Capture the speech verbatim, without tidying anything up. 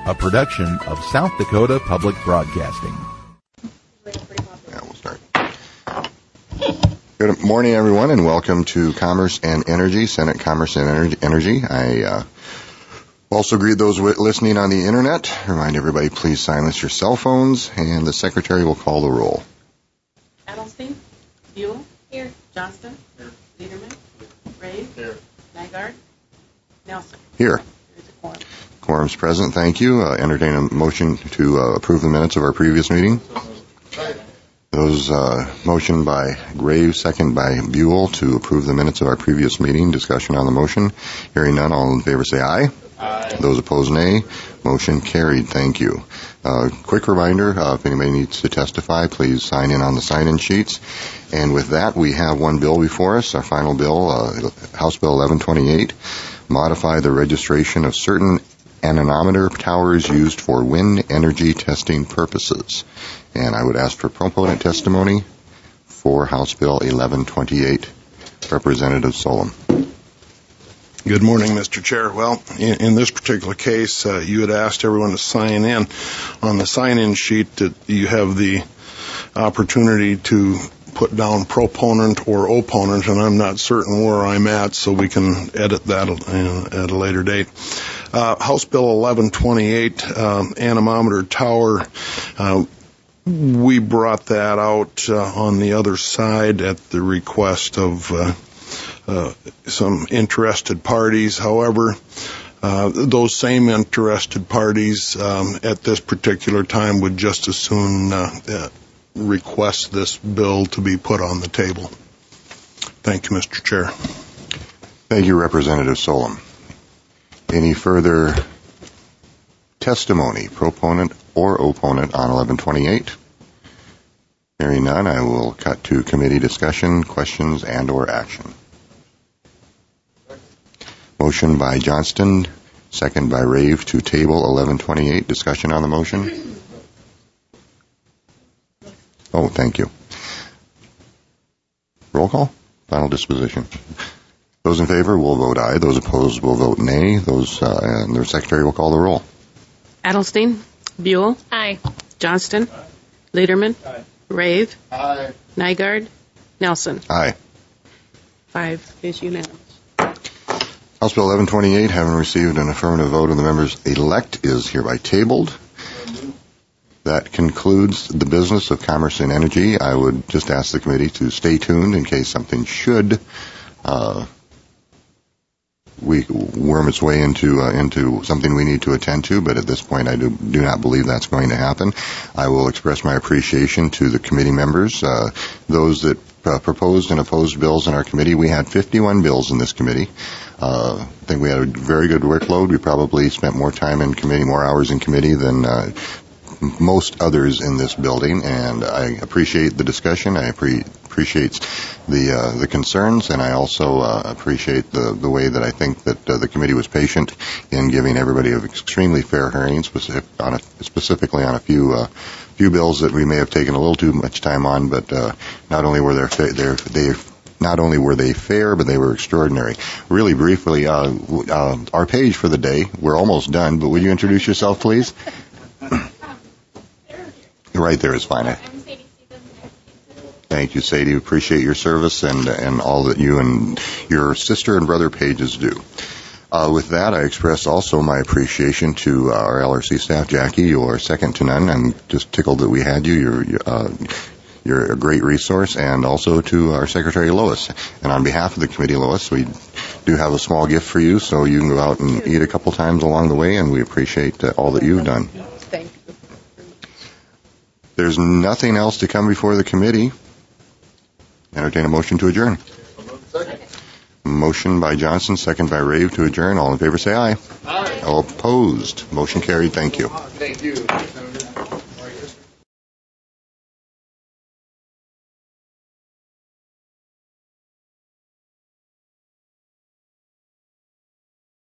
a production of South Dakota Public Broadcasting. Yeah, we'll start. Good morning, everyone, and welcome to Commerce and Energy, Senate Commerce and Energy. I uh, also greet those listening on the Internet. Remind everybody, please silence your cell phones, and the Secretary will call the roll. Adelstein? Buell? Here. Johnston? Here. Lederman? Rave? Here. Nygaard? Nelson? Here. There's a quorum. Quorum's present, thank you. Uh, entertain a motion to uh, approve the minutes of our previous meeting. Those uh, motion by Graves, second by Buell to approve the minutes of our previous meeting. Discussion on the motion. Hearing none, all in favor say aye. Aye. Those opposed, nay. Motion carried. Thank you. Uh, quick reminder, uh, if anybody needs to testify, please sign in on the sign-in sheets. And with that, we have one bill before us, our final bill, uh, House Bill eleven twenty-eight, modify the registration of certain anemometer towers used for wind energy testing purposes. And I would ask for proponent testimony for House Bill eleven twenty-eight. Representative Solom. Good morning, Mister Chair. Well, in, in this particular case, uh, you had asked everyone to sign in. On the sign-in sheet, that you have the opportunity to put down proponent or opponent, and I'm not certain where I'm at, so we can edit that at a later date. Uh, House Bill eleven twenty-eight, um, anemometer tower. Uh, we brought that out uh, on the other side at the request of uh, uh, some interested parties. However, uh, those same interested parties um, at this particular time would just as soon uh, uh, request this bill to be put on the table. Thank you, Mister Chair. Thank you, Representative Solom. Any further testimony, proponent or opponent, on eleven twenty-eight? Hearing none, I will cut to committee discussion, questions, and or action. Motion by Johnston, second by Rave to table eleven twenty-eight. Discussion on the motion? Oh, thank you. Roll call? Final disposition. Those in favor will vote aye. Those opposed will vote nay. Those uh, and their secretary will call the roll. Adelstein? Buell? Aye. Johnston? Aye. Lederman? Aye. Rave? Aye. Nygaard? Nelson? Aye. Five is unanimous. House Bill eleven twenty-eight, having received an affirmative vote of the members elect, is hereby tabled. That concludes the business of Commerce and Energy. I would just ask the committee to stay tuned in case something should uh, we worm its way into uh, into something we need to attend to, but at this point I do, do not believe that's going to happen. I will express my appreciation to the committee members, uh, those that uh, proposed and opposed bills in our committee. We had fifty-one bills in this committee. Uh, I think we had a very good workload. We probably spent more time in committee, more hours in committee than uh, most others in this building, and I appreciate the discussion. I appre- appreciate the uh, the concerns, and I also uh, appreciate the the way that I think that uh, the committee was patient in giving everybody an extremely fair hearing, specific on a, specifically on a few uh, few bills that we may have taken a little too much time on. But uh, not only were they fa- they not only were they fair, but they were extraordinary. Really briefly, uh, uh, our page for the day. We're almost done, but would you introduce yourself, please? Right there is fine. I'm Sadie Stevens. Thank you, Sadie. Appreciate your service and and all that you and your sister and brother pages do. Uh, with that, I express also my appreciation to our L R C staff. Jackie, you're second to none. I'm just tickled that we had you. You're uh, you're a great resource, and also to our Secretary Lois. And on behalf of the committee, Lois, we do have a small gift for you, so you can go out and eat a couple times along the way, and we appreciate uh, all that you've done. Thank you. There's nothing else to come before the committee. Entertain a motion to adjourn. Second. Motion by Johnson, second by Rave to adjourn. All in favor say aye. Aye. All opposed. Motion carried. Thank you. Thank you.